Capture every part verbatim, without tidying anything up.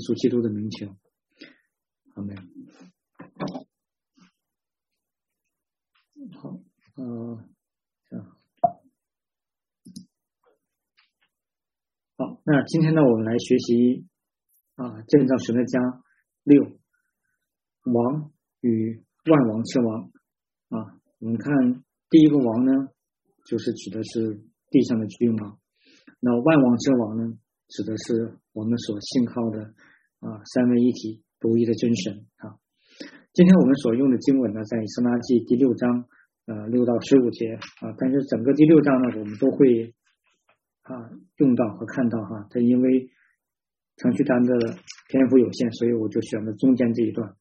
稣基督的名求，阿们。好，呃，这样。好，那今天呢，我们来学习啊，建造神的家六，王与万王之王啊。我们看第一个王呢，就是指的是地上的君王，那万王之王呢，指的是我们所信靠的啊三位一体独一的真神啊。今天我们所用的经文呢，在以斯拉记第六章呃六到十五节啊，但是整个第六章呢，我们都会啊用到和看到哈，但因为程序单的篇幅有限，所以我就选了中间这一段。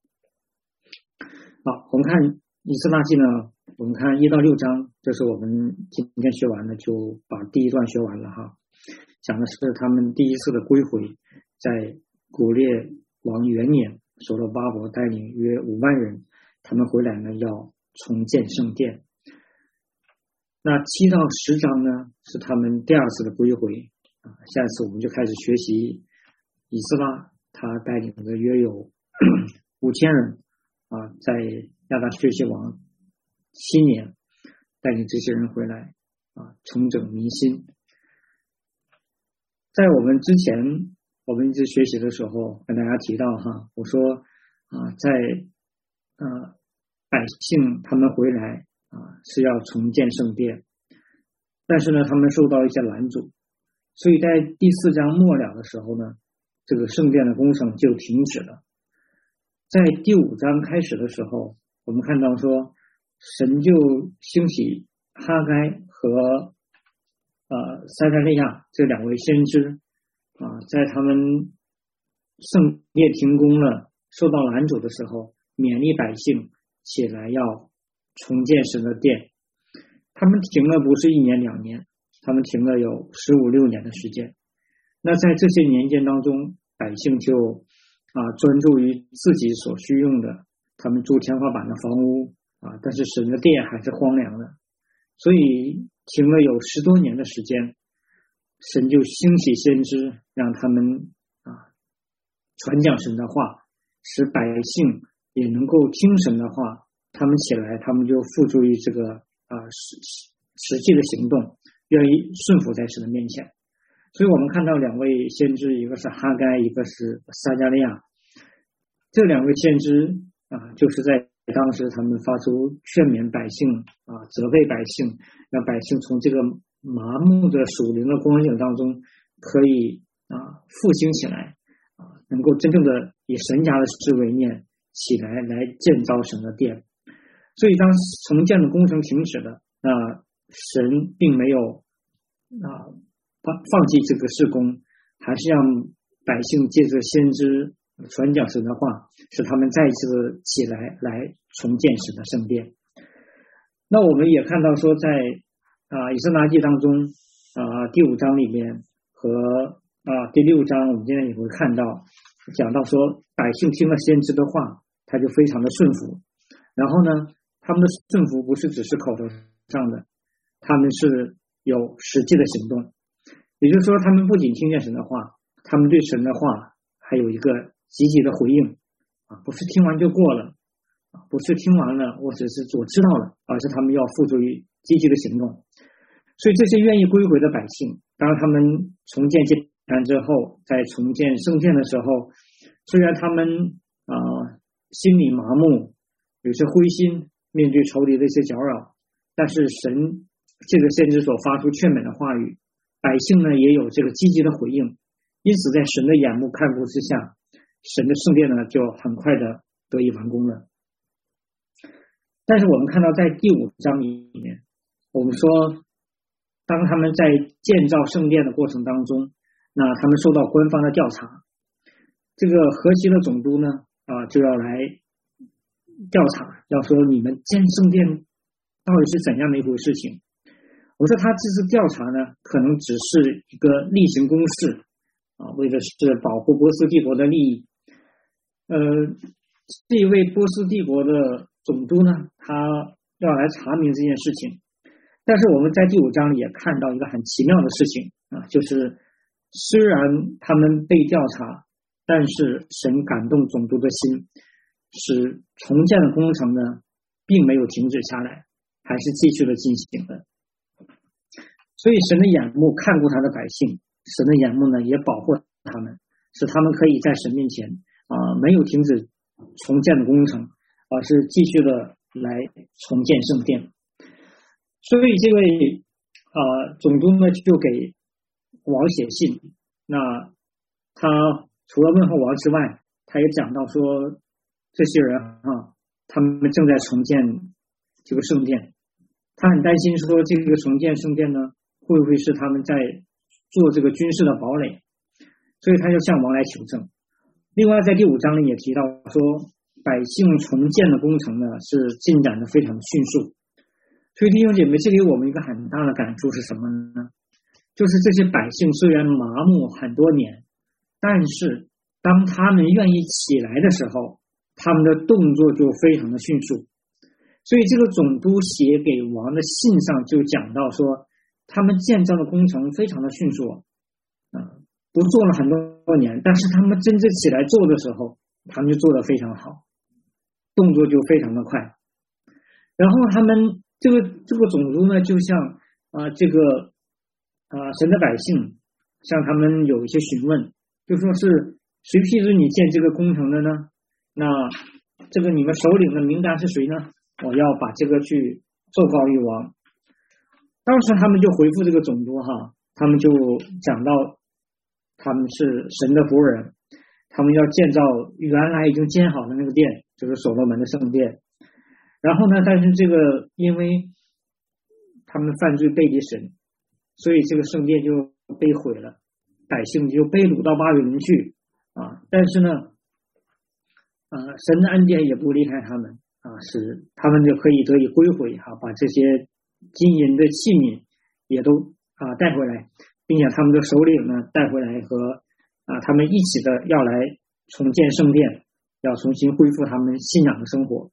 好，我们看以斯拉记呢，我们看一到六章，这是我们今天学完了，就把第一段学完了哈。讲的是他们第一次的归回，在古列王元年，所罗巴伯带领约五万人，他们回来呢要重建圣殿。那七到十章呢是他们第二次的归回啊，下一次我们就开始学习以斯拉，他带领的约有五千人啊，在亚达薛西王七年带领这些人回来啊，重整民心。在我们之前我们一直学习的时候跟大家提到哈，我说啊，在呃百姓他们回来啊是要重建圣殿，但是呢他们受到一些拦阻，所以在第四章末了的时候呢，这个圣殿的工程就停止了。在第五章开始的时候，我们看到说神就兴起哈该和呃撒迦利亚这两位先知啊，在他们圣殿停工了，受到拦阻的时候，勉励百姓起来要重建神的殿。他们停了不是一年两年，他们停了有十五六年的时间。那在这些年间当中，百姓就啊专注于自己所需用的，他们住天花板的房屋啊，但是神的殿还是荒凉的，所以停了有十多年的时间，神就兴起先知，让他们啊传讲神的话，使百姓也能够听神的话，他们起来，他们就付诸于这个啊实实际的行动，愿意顺服在神的面前。所以我们看到两位先知，一个是哈该，一个是撒迦利亚，这两位先知啊，就是在当时他们发出劝勉百姓啊，责备百姓，让百姓从这个麻木的属灵的光景当中可以啊复兴起来啊，能够真正的以神家的事为念起来，来建造神的殿。所以当重建的工程停止了，那神并没有啊放放弃这个事工，还是让百姓借着先知传讲神的话，使他们再一次起来来重建神的圣殿。那我们也看到说在啊以斯拉记当中啊第五章里面和啊第六章，我们今天也会看到讲到说百姓听了先知的话，他就非常的顺服。然后呢，他们的顺服不是只是口头上的，他们是有实际的行动。也就是说，他们不仅听见神的话，他们对神的话还有一个积极的回应啊，不是听完就过了啊，不是听完了或者是我知道了，而是他们要付诸于积极的行动。所以这些愿意归回的百姓，当他们重建祭坛之后，在重建圣殿的时候，虽然他们啊、呃、心里麻木，有些灰心，面对仇敌的一些搅扰，但是神这个先知所发出劝勉的话语，百姓呢也有这个积极的回应，因此在神的眼目看顾之下，神的圣殿呢就很快的得以完工了。但是我们看到在第五章里面，我们说当他们在建造圣殿的过程当中，那他们受到官方的调查，这个河西的总督呢啊就要来调查，要说你们建圣殿到底是怎样的一回事情。我说他这次调查呢，可能只是一个例行公事啊，为的是保护波斯帝国的利益。呃，这一位波斯帝国的总督呢，他要来查明这件事情。但是我们在第五章里也看到一个很奇妙的事情啊，就是虽然他们被调查但是神感动总督的心，使重建的工程呢并没有停止下来，还是继续的进行的。所以神的眼目看顾他的百姓，神的眼目呢也保护他们，使他们可以在神面前啊、呃、没有停止重建的工程，而是继续的来重建圣殿。所以这位啊、呃、总督呢就给王写信，那他除了问候王之外，他也讲到说这些人啊，他们正在重建这个圣殿，他很担心说这个重建圣殿呢会不会是他们在做这个军事的堡垒，所以他就向王来求证。另外在第五章里也提到说，百姓重建的工程呢是进展的非常迅速。所以弟兄姐妹，这给我们一个很大的感触是什么呢？就是这些百姓虽然麻木很多年，但是当他们愿意起来的时候，他们的动作就非常的迅速。所以这个总督写给王的信上就讲到说，他们建造的工程非常的迅速，啊，不做了很多年，但是他们真正起来做的时候，他们就做得非常好，动作就非常的快。然后他们这个这个总督呢，就像啊、呃、这个啊、呃、神的百姓向他们有一些询问，就说是谁批准你建这个工程的呢？那这个你们首领的名单是谁呢？我要把这个去奏告于王。当时他们就回复这个总督哈，他们就讲到他们是神的仆人，他们要建造原来已经建好的那个殿，就是所罗门的圣殿。然后呢，但是这个因为他们犯罪背离神，所以这个圣殿就被毁了，百姓就被掳到巴比伦去啊。但是呢，呃，神的恩典也不离开他们啊，使他们就可以得以归回哈、啊，把这些金银的器皿也都啊带回来，并且他们的首领呢带回来和啊他们一起的要来重建圣殿，要重新恢复他们信仰的生活。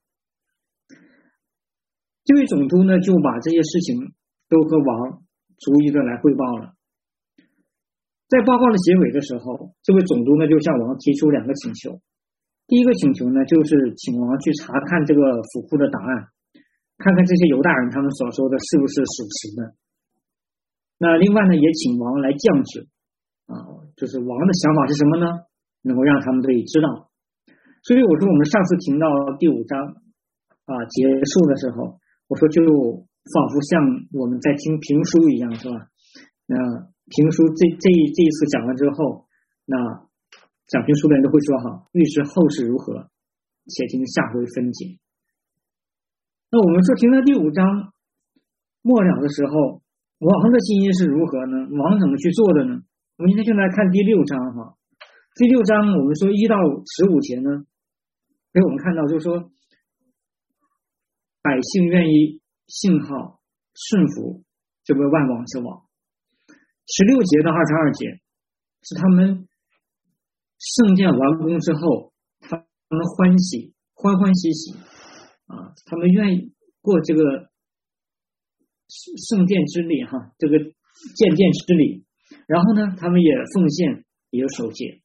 这位总督呢就把这些事情都和王逐一的来汇报了。在报告的结尾的时候，这位总督呢就向王提出两个请求。第一个请求呢就是请王去查看这个府库的档案，看看这些犹大人他们所说的是不是属实的。那另外呢也请王来降旨啊，就是王的想法是什么呢？能够让他们可以知道。所以我说我们上次听到第五章啊结束的时候，我说就仿佛像我们在听评书一样，是吧？那评书这这这一次讲完之后，那讲评书的人都会说哈，预知后事如何，且听下回分解。那我们说听到第五章末了的时候，王的心意是如何呢？王怎么去做的呢？我们今天就来看第六章哈。第六章我们说一到十五节呢，给我们看到就是说，百姓愿意信号顺服这位万王之王。十六节到二十二节是他们圣殿完工之后，他们欢喜欢欢喜喜啊，他们愿意过这个圣殿之礼哈，这个建殿之礼。然后呢，他们也奉献，也有守节。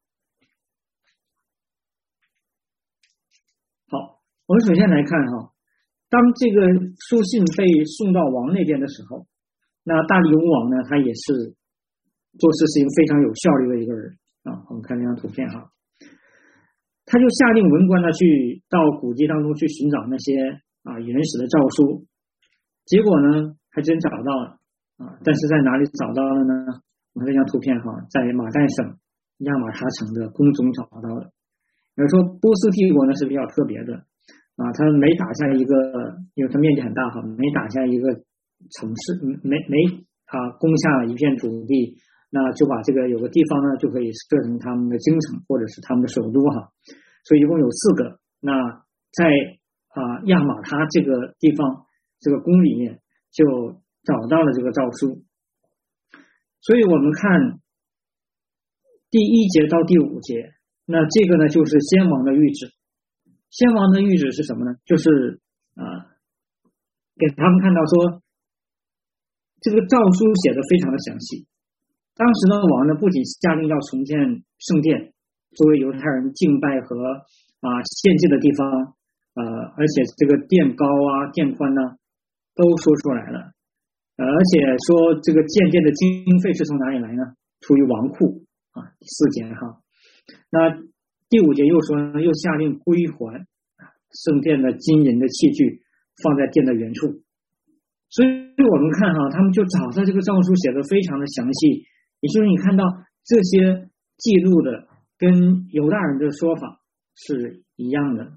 好，我们首先来看哈，当这个书信被送到王那边的时候，那大利乌王呢，他也是做事情非常有效率的一个人啊。我们看这张图片哈，他就下令文官呢去到古籍当中去寻找那些啊原始的诏书，结果呢还真找到了啊，但是在哪里找到了呢？我们这张图片哈，在马代省亚马他城的宫中找到了。比如说波斯帝国呢是比较特别的啊，他每打下一个，因为它面积很大哈，每打下一个城市，每每啊攻下一片土地，那就把这个有个地方呢就可以设成他们的京城或者是他们的首都哈。所以一共有四个。那在啊亚马他这个地方这个宫里面就找到了这个诏书。所以我们看第一节到第五节，那这个呢就是先王的谕旨。先王的谕旨是什么呢？就是啊给他们看到说这个诏书写的非常的详细。当时的王呢不仅下令要重建圣殿， 作为犹太人敬拜和啊献祭的地方，呃，而且这个殿高啊、殿宽呢，都说出来了，呃，而且说这个建殿的经费是从哪里来呢？出于王库啊，第四节哈。那第五节又说呢，又下令归还圣殿的金银的器具，放在殿的原处。所以我们看哈，他们就找到这个诏书写的非常的详细，也就是你看到这些记录的跟犹大人的说法是一样的。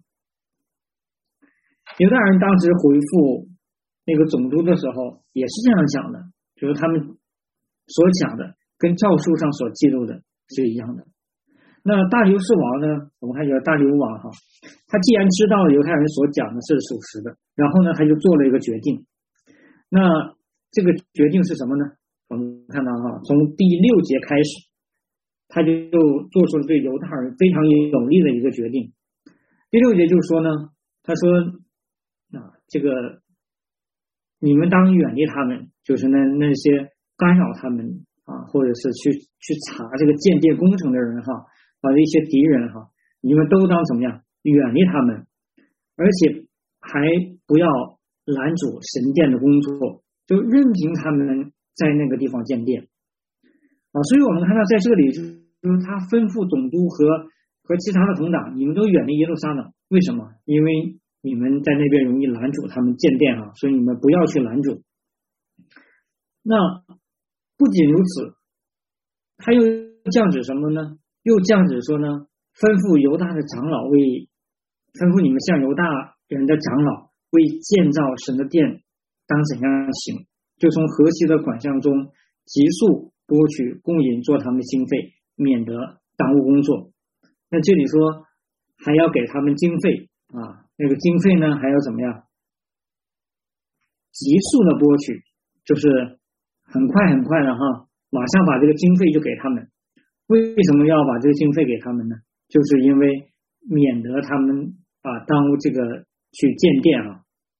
犹大人当时回复那个总督的时候也是这样讲的，就是他们所讲的跟诏书上所记录的是一样的。那大流士王呢，我们看有大流王哈，他既然知道犹太人所讲的是属实的，然后呢他就做了一个决定。那这个决定是什么呢？我们看到哈，从第六节开始，他就做出了对犹太人非常有利的一个决定。第六节就是说呢，他说啊，这个你们当远离他们，就是那那些干扰他们啊，或者是去去查这个建殿工程的人哈，啊一些敌人哈，你们都当怎么样远离他们，而且还不要拦阻神殿的工作，就任凭他们在那个地方建殿啊。所以我们看到在这里就是他吩咐总督和和其他的同党，你们都远离耶路撒冷。为什么？因为你们在那边容易拦阻他们建殿啊，所以你们不要去拦阻。那不仅如此，他又降旨什么呢？又降旨说呢，吩咐犹大的长老为吩咐你们向犹大人的长老为建造神的殿当怎样行，就从河西的款项中急速拨取供引做他们的经费，免得耽误工作。那这里说还要给他们经费啊，那个经费呢还要怎么样急速的拨取，就是很快很快的哈，马上把这个经费就给他们。为什么要把这个经费给他们呢？就是因为免得他们啊耽误这个去建殿啊。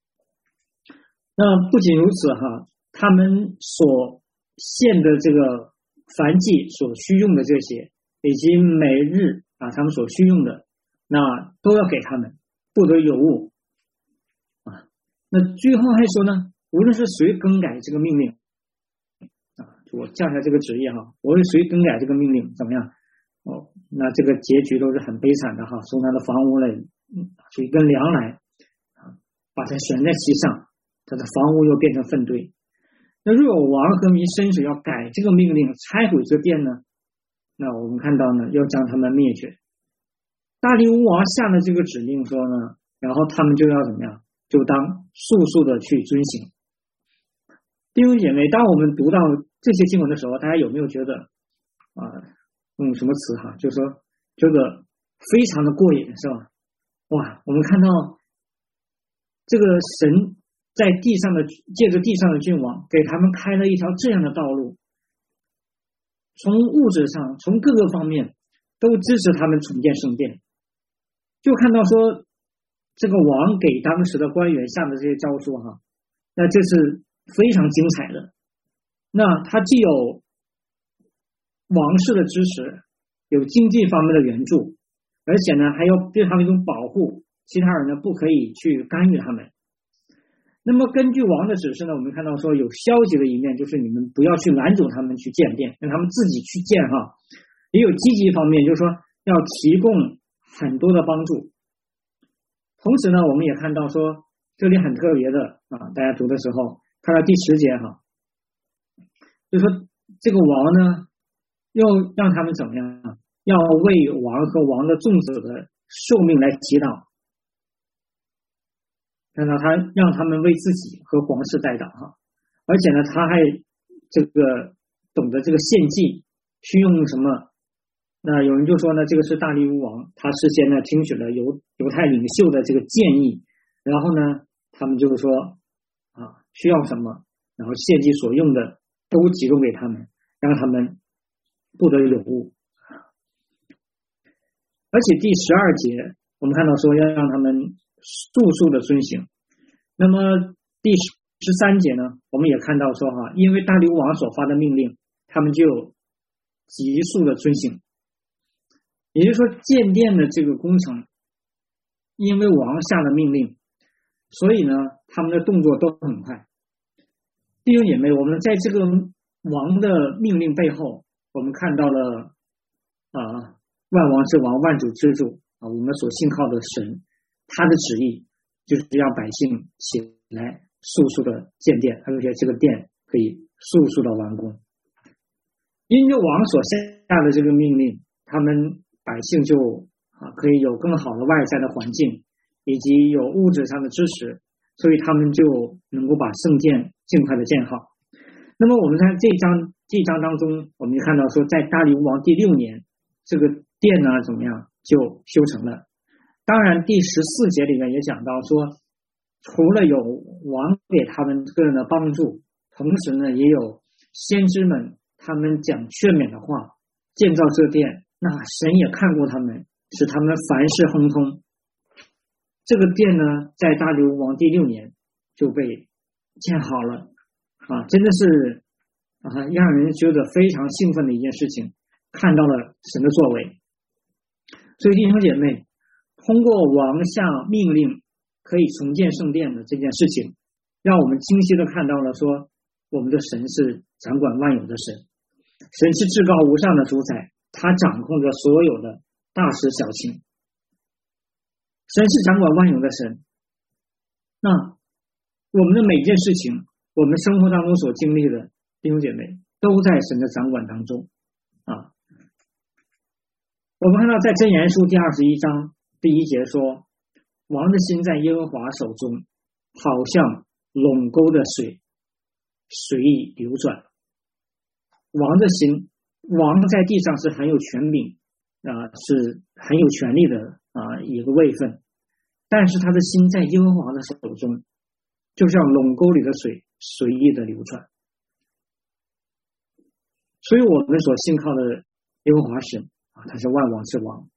那不仅如此哈，他们所献的这个燔祭所需用的这些，以及每日啊他们所需用的，那都要给他们，不得有误啊。那最后还说呢，无论是谁更改这个命令啊，我降下这个旨意哈，无论谁更改这个命令怎么样哦，那这个结局都是很悲惨的哈，从他的房屋来取一根梁来啊，把它悬在其上，他的房屋又变成粪堆。那若有王和民伸手要改这个命令，拆毁这殿呢，那我们看到呢，要将他们灭绝。大利乌王下了这个指令说呢，然后他们就要怎么样，就当速速的去遵行。弟兄姐妹，当我们读到这些经文的时候，大家有没有觉得啊，用什么词哈，就是说这个非常的过瘾是吧？哇，我们看到这个神在地上的借着地上的君王给他们开了一条这样的道路，从物质上从各个方面都支持他们重建圣殿。就看到说这个王给当时的官员下的这些诏书哈，那这是非常精彩的。那他既有王室的支持，有经济方面的援助，而且呢还有对他们一种保护，其他人呢不可以去干预他们。那么根据王的指示呢，我们看到说有消极的一面，就是你们不要去拦阻他们去建殿，让他们自己去建哈。也有积极方面，就是说要提供很多的帮助。同时呢，我们也看到说这里很特别的啊，大家读的时候看到第十节哈，就是说这个王呢又让他们怎么样，要为王和王的众子的寿命来祈祷。看到他让他们为自己和皇室代祷哈，而且呢他还这个懂得这个献祭需用什么。那有人就说呢，这个是大利乌王他事先呢听取了犹犹太领袖的这个建议，然后呢他们就是说啊需要什么，然后献祭所用的都提供给他们，让他们不得有误。而且第十二节我们看到说要让他们速速的遵行。那么第十三节呢，我们也看到说哈，因为大利乌王所发的命令，他们就急速的遵行。 也就是说建殿的这个工程，因为王下了命令，所以呢他们的动作都很快。弟兄姐妹，我们在这个王的命令背后，我们看到了啊、呃、万王之王、万主之主啊，我们所信靠的神，他的旨意就是让百姓起来速速的建殿，而且这个殿可以速速的完工。因着王所下的这个命令，他们百姓就啊可以有更好的外在的环境，以及有物质上的支持，所以他们就能够把圣殿尽快的建好。那么我们在这一章这一章当中，我们就看到说，在大利乌王第六年，这个殿呢怎么样就修成了。当然第十四节里面也讲到说，除了有王给他们个人的帮助，同时呢也有先知们他们讲劝勉的话，建造这殿，那神也看过他们，使他们凡事亨通。这个殿呢在大利乌王第六年就被建好了啊，真的是啊让人觉得非常兴奋的一件事情，看到了神的作为。所以弟兄姐妹，通过王下命令可以重建圣殿的这件事情，让我们清晰的看到了说，我们的神是掌管万有的神，神是至高无上的主宰，他掌控着所有的大事小情，神是掌管万有的神。那我们的每件事情，我们生活当中所经历的弟兄姐妹，都在神的掌管当中啊。我们看到在箴言书第二十一章第一节说，王的心在耶和华手中，好像垄沟的水，随意流转。王的心，王在地上是很有权柄啊、呃，是很有权力的啊、呃、一个位分，但是他的心在耶和华的手中，就像垄沟里的水，随意的流转。所以我们所信靠的耶和华神啊，他是万王之王。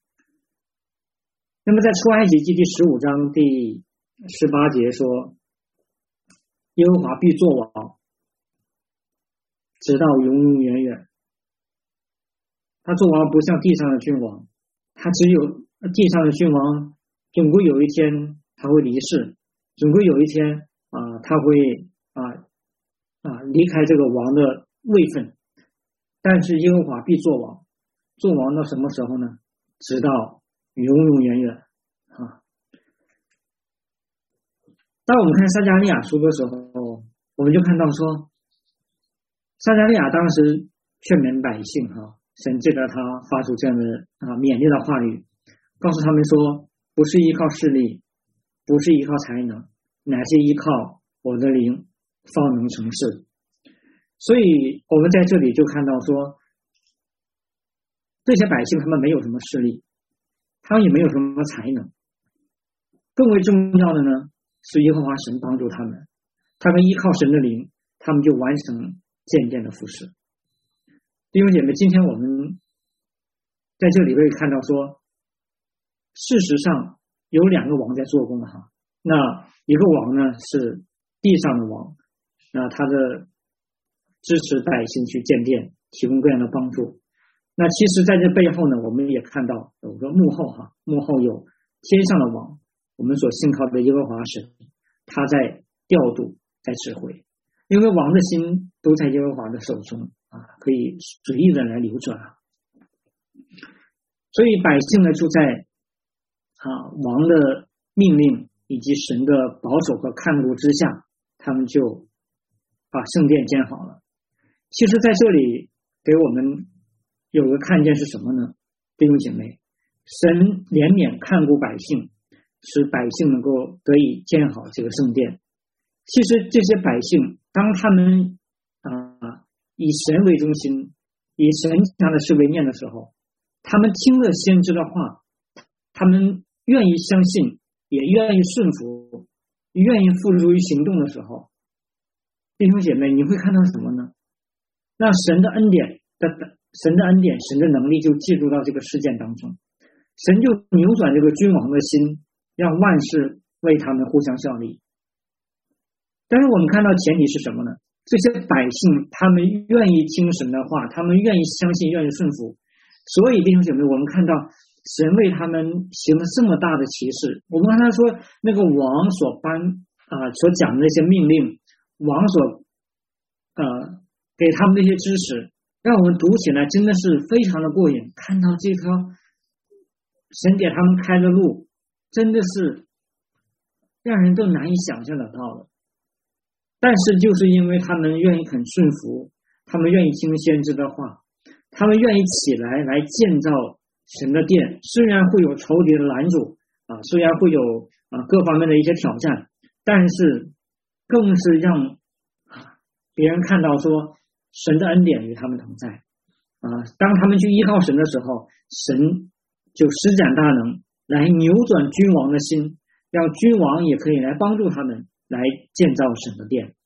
那么在出埃及记第十五章第十八节说，耶和华必作王，直到永永远远。他作王不像地上的君王，他只有地上的君王总归有一天他会离世，总归有一天啊、呃、他会啊啊、呃、离开这个王的位分。但是耶和华必作王，作王到什么时候呢？直到永永远远啊！当我们看撒迦利亚书的时候，我们就看到说，撒迦利亚当时劝勉百姓哈、啊，神借着他发出这样的啊勉励的话语，告诉他们说，不是依靠势力，不是依靠才能，乃是依靠我的灵，方能成事。所以我们在这里就看到说，这些百姓他们没有什么势力，他们也没有什么才能，更为重要的呢是耶和华神帮助他们，他们依靠神的灵，他们就完成渐渐的服事。弟兄姐妹，今天我们在这里可以看到说，事实上有两个王在做工哈，那一个王呢是地上的王，那他的支持百姓去建殿，提供各样的帮助。那其实在这背后呢，我们也看到有个幕后哈，幕后有天上的王，我们所信靠的耶和华神，他在调度，在指挥。因为王的心都在耶和华的手中啊，可以随意的来流转啊。所以百姓呢就在啊王的命令以及神的保守和看顾之下，他们就把圣殿建好了。其实在这里给我们有个看见是什么呢？弟兄姐妹，神怜悯看顾百姓，使百姓能够得以建好这个圣殿。其实这些百姓当他们啊以神为中心，以神他的事为念的时候，他们听了先知的话，他们愿意相信，也愿意顺服，愿意付诸于行动的时候，弟兄姐妹，你会看到什么呢？让神的恩典的神的恩典神的能力就进入到这个事件当中，神就扭转这个君王的心，让万事为他们互相效力。但是我们看到前提是什么呢？这些百姓他们愿意听神的话，他们愿意相信，愿意顺服， 所以弟兄姐妹，我们看到神为他们行了这么大的奇事。我们刚才说那个王所颁啊、呃、所讲的那些命令，王所呃给他们那些知识，让我们读起来真的是非常的过瘾。看到这条神给他们开的路，真的是让人都难以想象得到的。但是就是因为他们愿意肯顺服，他们愿意听先知的话，他们愿意起来来建造神的殿，虽然会有仇敌的拦阻啊，虽然会有啊各方面的一些挑战，但是更是让啊别人看到说神的恩典与他们同在啊。当他们去依靠神的时候，神就施展大能来扭转君王的心，让君王也可以来帮助他们来建造神的殿。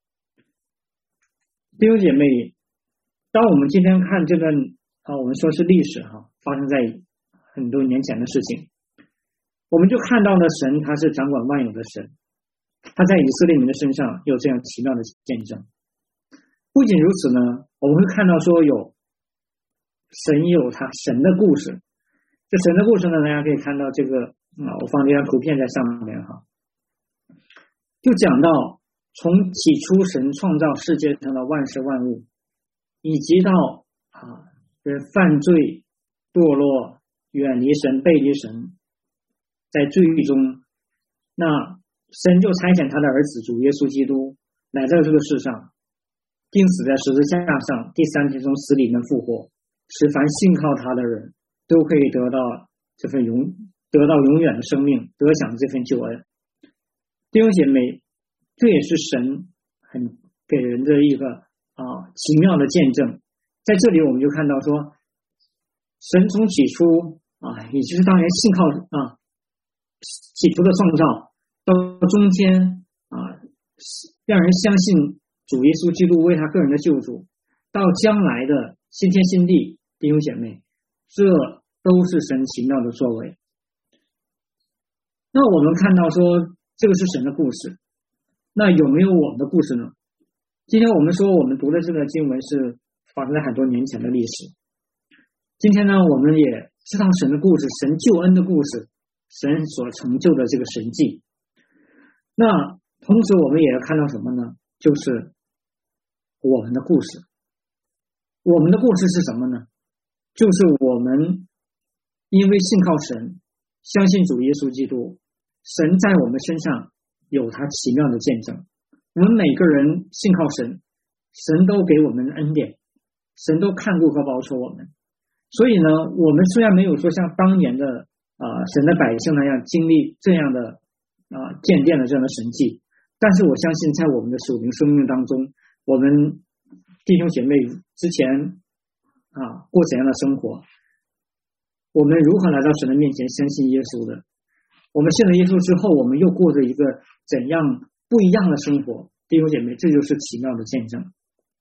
弟兄姐妹，当我们今天看这段啊，我们说是历史哈，发生在很多年前的事情，我们就看到了神他是掌管万有的神，他在以色列民的身上有这样奇妙的见证。不仅如此呢，我们会看到说有神有他神的故事。这神的故事呢，大家可以看到这个啊，我放这张图片在上面哈，就讲到从起初神创造世界上的万事万物，以及到啊人犯罪堕落远离神背离神，在罪狱中，那神就差遣他的儿子主耶稣基督来到这个世上，钉死在十字架上，第三天从死里面复活，使凡信靠他的人都可以得到这份永得到永远的生命，得享这份救恩。弟兄姐妹，这也是神很给人的一个啊奇妙的见证。在这里我们就看到说，神从起初啊，也就是当年信靠啊起初的创造，到中间啊让人相信主耶稣基督为他个人的救主，到将来的新天新地，弟兄姐妹，这都是神奇妙的作为。那我们看到说这个是神的故事，那有没有我们的故事呢？今天我们说我们读的这个经文是发生在很多年前的历史，今天呢我们也知道神的故事，神救恩的故事，神所成就的这个神迹。那同时我们也要看到什么呢？就是我们的故事。我们的故事是什么呢？就是我们因为信靠神，相信主耶稣基督，神在我们身上有他奇妙的见证。我们每个人信靠神，神都给我们恩典，神都看顾和保守我们。所以呢，我们虽然没有说像当年的啊、呃、神的百姓那样经历这样的啊、呃、建殿的这样的神迹，但是我相信在我们的属灵生命当中，我们弟兄姐妹之前啊过怎样的生活，我们如何来到神的面前相信耶稣的，我们信了耶稣之后，我们又过着一个怎样不一样的生活，弟兄姐妹，这就是奇妙的见证。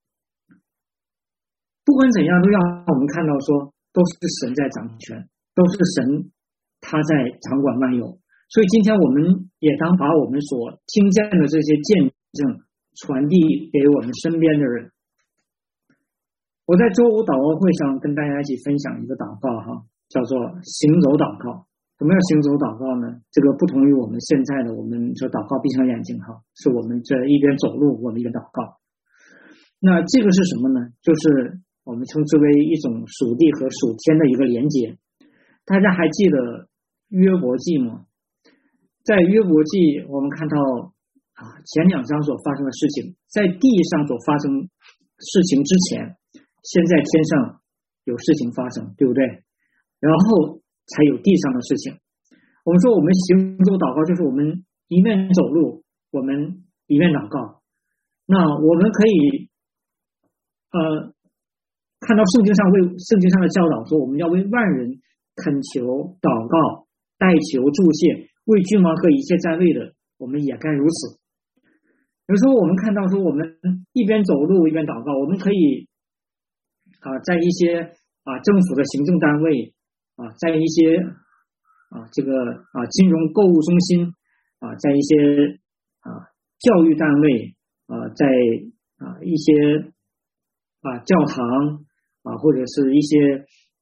不管怎样，都让我们看到说都是神在掌权，都是神他在掌管万有。所以今天我们也当把我们所听见的这些见证传递给我们身边的人。我在周五祷告会上跟大家一起分享一个祷告哈，叫做行走祷告。什么叫行走祷告呢？这个不同于我们现在的我们说祷告闭上眼睛哈，是我们这一边走路我们一边祷告。那这个是什么呢？就是我们称之为一种属地和属天的一个连结。大家还记得约伯记吗？在约伯记我们看到啊前两章所发生的事情，在地上所发生事情之前，先在天上有事情发生，对不对？然后才有地上的事情。我们说我们行走祷告，就是我们一面走路，我们一面祷告。那我们可以呃看到圣经上为圣经上的教导说，我们要为万人恳求祷告，代求祝谢，为君王和一切在位的，我们也该如此。有时候我们看到说，我们一边走路一边祷告，我们可以啊，在一些啊政府的行政单位啊，在一些啊这个啊金融购物中心啊，在一些啊教育单位啊，在啊一些啊教堂啊，或者是一些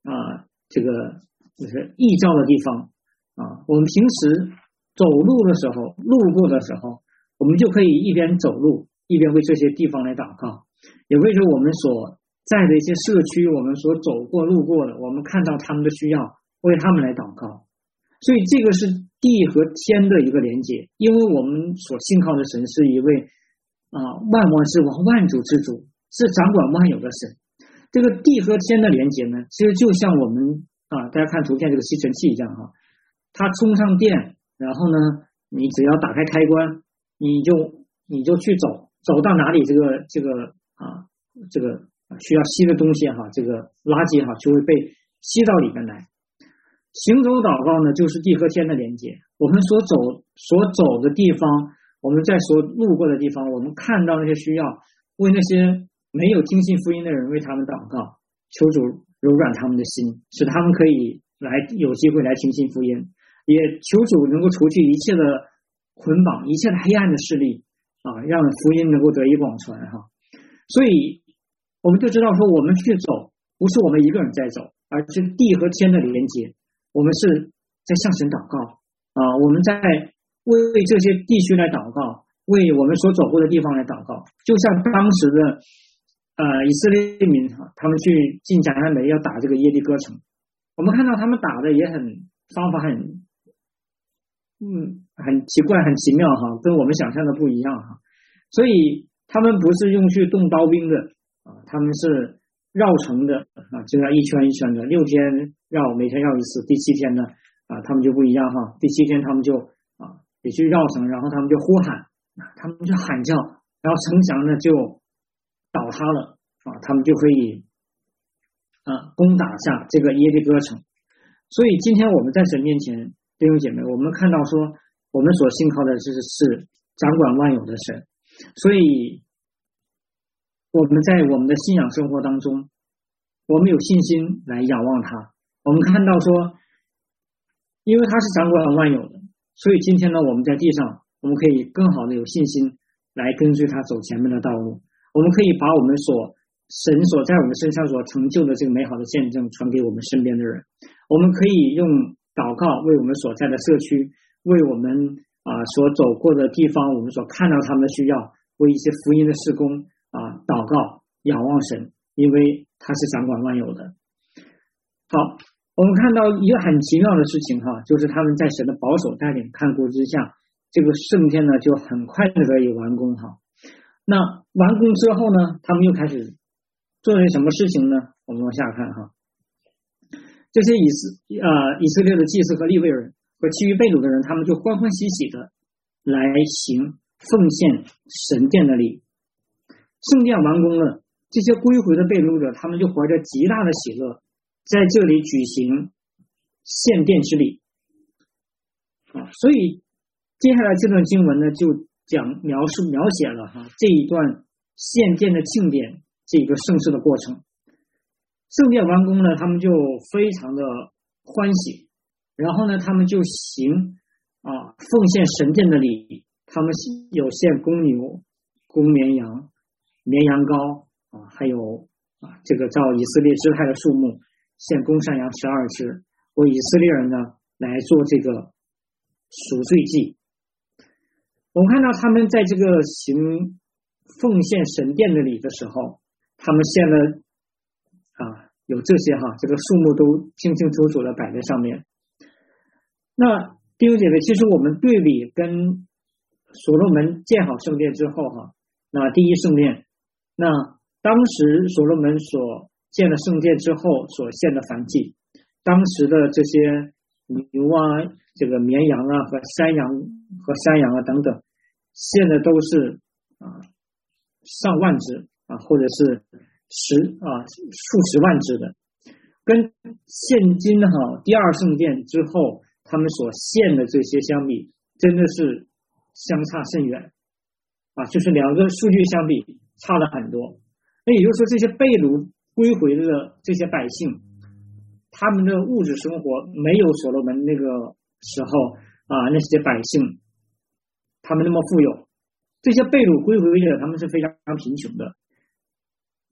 啊这个就是异教的地方啊，我们平时走路的时候，路过的时候，我们就可以一边走路一边为这些地方来祷告，也为着我们所在的一些社区，我们所走过路过的，我们看到他们的需要，为他们来祷告。所以这个是地和天的一个连接，因为我们所信靠的神是一位啊万王之王、万主之主，是掌管万有的神。这个地和天的连接呢，其实就像我们啊，大家看图片这个吸尘器一样哈，它充上电，然后呢，你只要打开开关，你就你就去走，走到哪里这个这个啊这个需要吸的东西哈，这个垃圾哈就会被吸到里面来。行走祷告呢，就是地和天的连接。我们所走所走的地方，我们在所路过的地方，我们看到那些需要，为那些没有听信福音的人为他们祷告，求主柔软他们的心，使他们可以来有机会来听信福音，也求主能够除去一切的捆绑，一切的黑暗的势力啊，让福音能够得以广传哈。所以我们就知道说，我们去走不是我们一个人在走，而是地和天的连接。我们是在向神祷告啊，我们在为这些地区来祷告，为我们所走过的地方来祷告。就像当时的呃以色列民他们去进迦南美要打这个耶利哥城，我们看到他们打的也很方法很嗯很奇怪很奇妙哈，跟我们想象的不一样哈。所以他们不是用去动刀兵的啊，他们是绕城的啊，就要一圈一圈的，六天绕，每天绕一次。第七天呢啊，他们就不一样哈。第七天他们就啊也去绕城，然后他们就呼喊，他们就喊叫，然后城墙呢就倒塌了啊，他们就可以啊攻打下这个耶利哥城。所以今天我们在神面前，弟兄姐妹，我们看到说，我们所信靠的是是掌管万有的神，所以我们在我们的信仰生活当中，我们有信心来仰望他。我们看到说，因为他是掌管万有的，所以今天呢，我们在地上，我们可以更好的有信心来跟随他走前面的道路。我们可以把我们所神所在我们身上所成就的这个美好的见证传给我们身边的人。我们可以用祷告为我们所在的社区，为我们啊所走过的地方，我们所看到他们的需要，为一些福音的事工啊祷告仰望神，因为他是掌管万有的。好，我们看到一个很奇妙的事情哈，就是他们在神的保守带领看顾之下，这个圣殿呢就很快的得以完工哈。那完工之后呢，他们又开始做些什么事情呢？我们往下看哈。这些以色呃以色列的祭司和利未人和其余被掳的人，他们就欢欢喜喜的来行奉献神殿的礼。圣殿完工了，这些归回的被掳者，他们就怀着极大的喜乐，在这里举行献殿之礼啊。所以接下来这段经文呢，就讲描述描写了哈这一段献殿的庆典这个盛世的过程。圣殿完工了，他们就非常的欢喜，然后呢，他们就行啊奉献神殿的礼，他们有献公牛、公绵羊、绵羊羔啊，还有啊这个照以色列支派的数目献公山羊十二只，为以色列人呢来做这个赎罪祭。我们看到他们在这个行奉献神殿的礼的时候，他们献了啊有这些哈，这个数目都清清楚楚的摆在上面。那弟兄姐妹，其实我们对比跟所罗门建好圣殿之后哈，那第一圣殿，那当时所罗门所建了圣殿之后所献的燔祭，当时的这些牛啊、这个绵羊啊和山羊和山羊啊等等，献的都是啊上万只啊，或者是十啊数十万只的，跟现今哈第二圣殿之后他们所献的这些相比，真的是相差甚远啊，就是两个数据相比差了很多。那也就是说，这些被掳归回的这些百姓，他们的物质生活没有所罗门那个时候啊那些百姓他们那么富有。这些被掳归回者他们是非常贫穷的，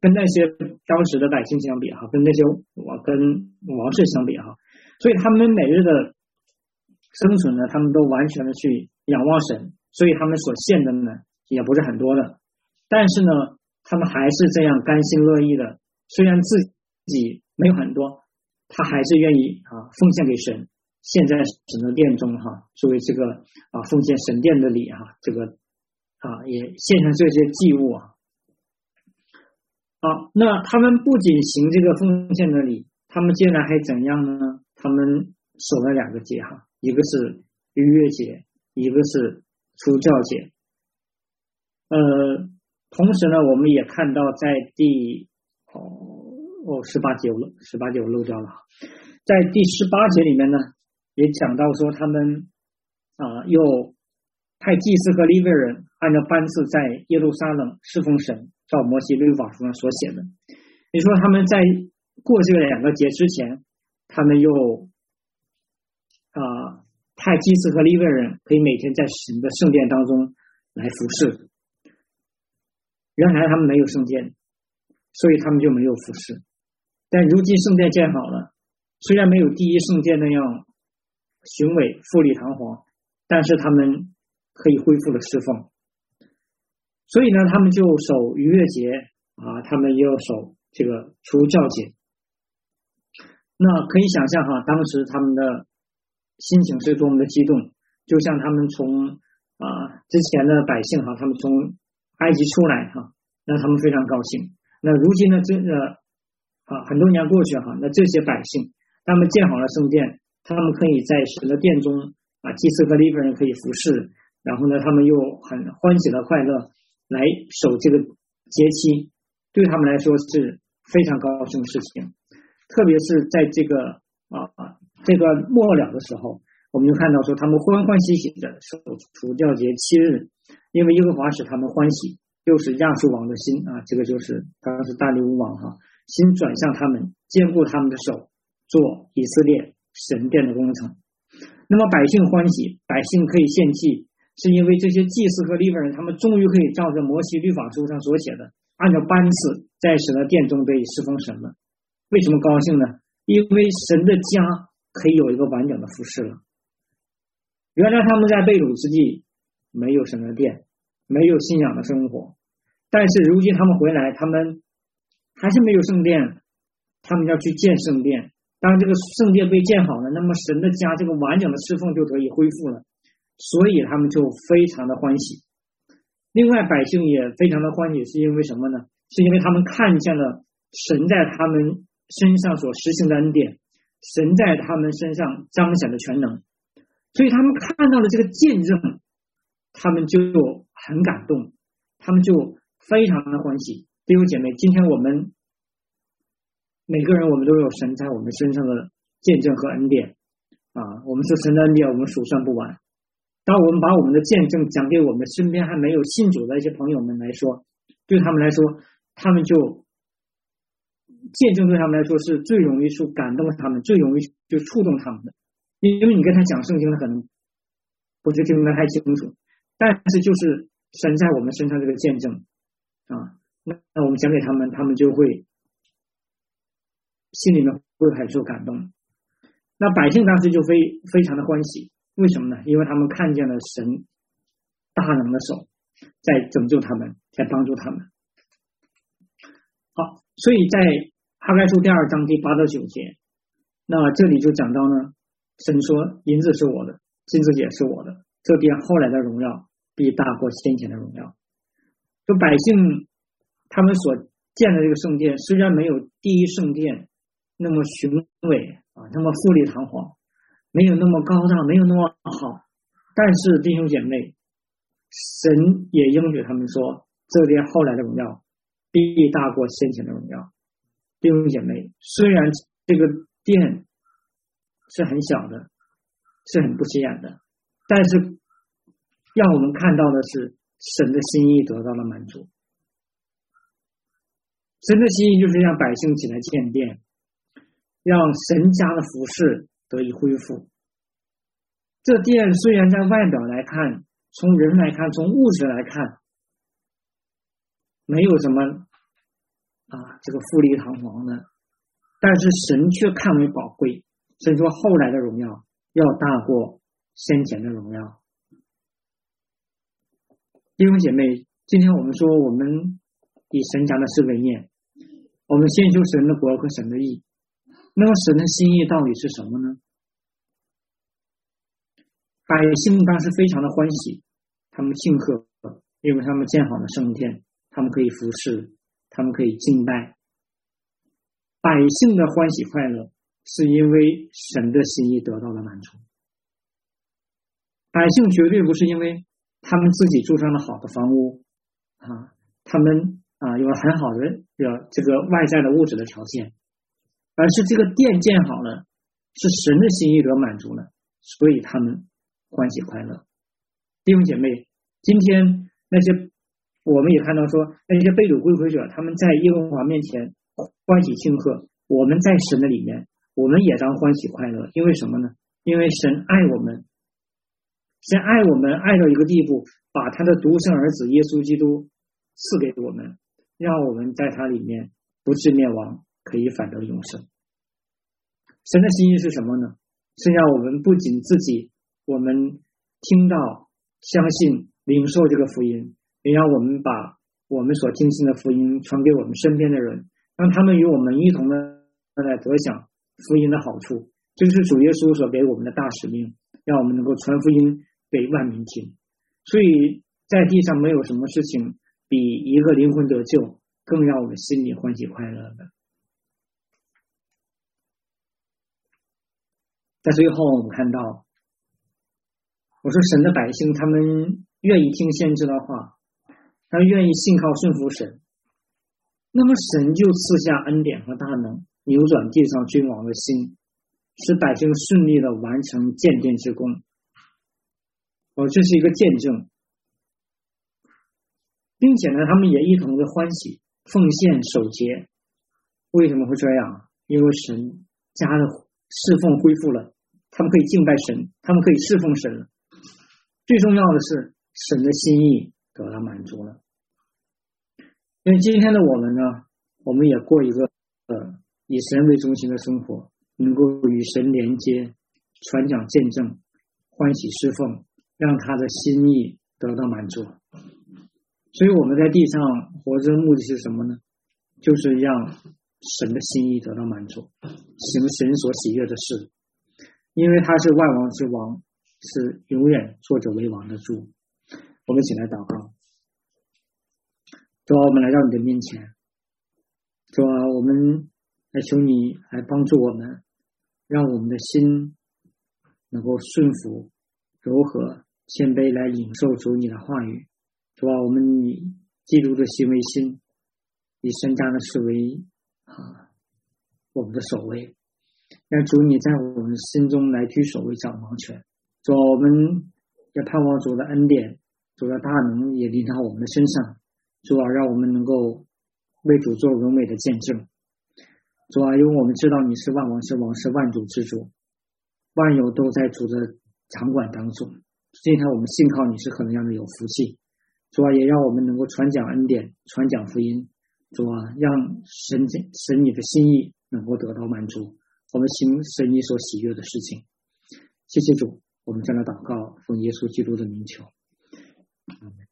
跟那些当时的百姓相比哈，跟那些我跟王室相比哈，所以他们每日的生存呢，他们都完全的去仰望神，所以他们所献的呢也不是很多的，但是呢，他们还是这样甘心乐意的，虽然自己没有很多，他还是愿意啊奉献给神，献在神的殿中哈，作为这个啊奉献神殿的礼哈，这个啊也献上这些祭物啊。好，那他们不仅行这个奉献的礼，他们接下来还怎样呢？他们守了两个节哈，一个是逾越节，一个是除酵节。呃，同时呢，我们也看到在第哦哦十八节我十八节我漏掉了，在第十八节里面呢，也讲到说他们啊、呃、又派祭司和利未人按照班次在耶路撒冷侍奉神，照摩西律法书上所写的。你说他们在过这两个节之前，他们又啊、呃、派祭司和利未人可以每天在神的圣殿当中来服侍。原来他们没有圣殿，所以他们就没有服侍。但如今圣殿建好了，虽然没有第一圣殿那样雄伟富丽堂皇，但是他们可以恢复了侍奉。所以呢，他们就守逾越节啊，他们也有守这个除酵节。那可以想象哈，当时他们的心情是多么的激动，就像他们从啊之前的百姓哈，他们从埃及出来哈，那他们非常高兴。那如今呢，这呃啊很多年过去哈，那这些百姓他们建好了圣殿，他们可以在神的殿中啊，祭司和利未人可以服侍，然后呢，他们又很欢喜的快乐来守这个节期，对他们来说是非常高兴的事情。特别是在这个啊这个末了的时候，我们就看到说他们欢欢喜喜的守除酵节七日，因为耶和华使他们欢喜，又使亚述王的心啊，这个就是当时大利乌王哈，心转向他们，坚固他们的手，做以色列神殿的工程。那么百姓欢喜，百姓可以献祭，是因为这些祭司和利未人他们终于可以照着摩西律法书上所写的，按照班次在神的殿中得以侍奉神了。为什么高兴呢？因为神的家可以有一个完整的服侍了。原来他们在被掳之地没有神的殿，没有信仰的生活，但是如今他们回来，他们还是没有圣殿，他们要去建圣殿。当这个圣殿被建好了，那么神的家这个完整的侍奉就得以恢复了，所以他们就非常的欢喜。另外百姓也非常的欢喜，是因为什么呢？是因为他们看见了神在他们身上所实行的恩典，神在他们身上彰显的全能，所以他们看到了这个见证，他们就很感动，他们就非常的欢喜。弟兄姐妹，今天我们每个人我们都有神在我们身上的见证和恩典啊，我们是神的恩典，我们数算不完。当我们把我们的见证讲给我们身边还没有信主的一些朋友们来说，对他们来说，他们就见证对他们来说是最容易去感动他们，最容易就触动他们的。因为你跟他讲圣经，他可能不是听得太清楚，但是就是神在我们身上这个见证啊，那那我们讲给他们，他们就会心里面会很受感动。那百姓当时就非非常的欢喜，为什么呢？因为他们看见了神大能的手在拯救他们，在帮助他们。好，所以在哈该书第二章第八到九节，那这里就讲到呢，神说银子是我的，金子也是我的，这边后来的荣耀必大过先前的荣耀。就百姓他们所建的这个圣殿，虽然没有第一圣殿那么雄伟啊，那么富丽堂皇，没有那么高大，没有那么好，但是弟兄姐妹，神也应许他们说，这边后来的荣耀必大过先前的荣耀。弟兄姐妹，虽然这个殿是很小的，是很不起眼的，但是让我们看到的是神的心意得到了满足。神的心意就是让百姓起来建殿，让神家的服事得以恢复。这殿虽然在外表来看，从人来看，从物质来看，没有什么啊啊这个富丽堂皇的，但是神却看为宝贵。神说后来的荣耀要大过先前的荣耀。弟兄姐妹，今天我们说我们以神家的事为念，我们先求神的国和神的义，那么神的心意到底是什么呢？百姓当时非常的欢喜，他们庆贺，因为他们建好了圣殿，他们可以服侍，他们可以敬拜。百姓的欢喜快乐是因为神的心意得到了满足。百姓绝对不是因为他们自己住上了好的房屋啊，他们啊有了很好的这个外在的物质的条件，而是这个殿建好了，是神的心意得满足了，所以他们欢喜快乐。弟兄姐妹，今天那些我们也看到说，那些被掳归回者，他们在耶和华面前欢喜庆贺，我们在神的里面，我们也当欢喜快乐。因为什么呢？因为神爱我们，神爱我们爱到一个地步，把他的独生儿子耶稣基督赐给我们，让我们在他里面不至灭亡，可以反得永生。神的心意是什么呢？是让我们不仅自己我们听到相信领受这个福音，也让我们把我们所听信的福音传给我们身边的人，让他们与我们一同的来得享福音的好处。这就是主耶稣所给我们的大使命，让我们能够传福音给万民听。所以在地上没有什么事情比一个灵魂得救更让我们心里欢喜快乐的。在最后我们看到，我说神的百姓他们愿意听先知的话，他们愿意信靠顺服神，那么神就赐下恩典和大能，扭转地上君王的心，使百姓顺利的完成建殿之功。哦，这是一个见证，并且呢，他们也一同的欢喜奉献守节。为什么会这样？因为神家的侍奉恢复了，他们可以敬拜神，他们可以侍奉神了。最重要的是神的心意得到满足了。因为今天的我们呢，我们也过一个呃以神为中心的生活，能够与神连接，传讲见证，欢喜侍奉，让他的心意得到满足。所以我们在地上活着的目的是什么呢？就是让神的心意得到满足，行神所喜悦的事。因为他是万王之王，是永远坐着为王的主。我们一起来祷告。主啊，我们来到你的面前，主啊，我们来求你来帮助我们，让我们的心能够顺服、柔和、谦卑来领受主你的话语。主啊，我们以基督的心为心，以神家的事为啊我们的首位，让主你在我们心中来居首为掌王权。主啊，我们也盼望主的恩典、主的大能也临到我们的身上。主啊，让我们能够为主做荣美的见证。主啊，因为我们知道你是万王之王，是万主之主，万有都在主的掌管当中。今天我们信靠你是何样的有福气。主啊，也让我们能够传讲恩典，传讲福音。主啊，让神神你的心意能够得到满足，我们行神你所喜悦的事情。谢谢主，我们这样的祷告，奉耶稣基督的名求。阿们。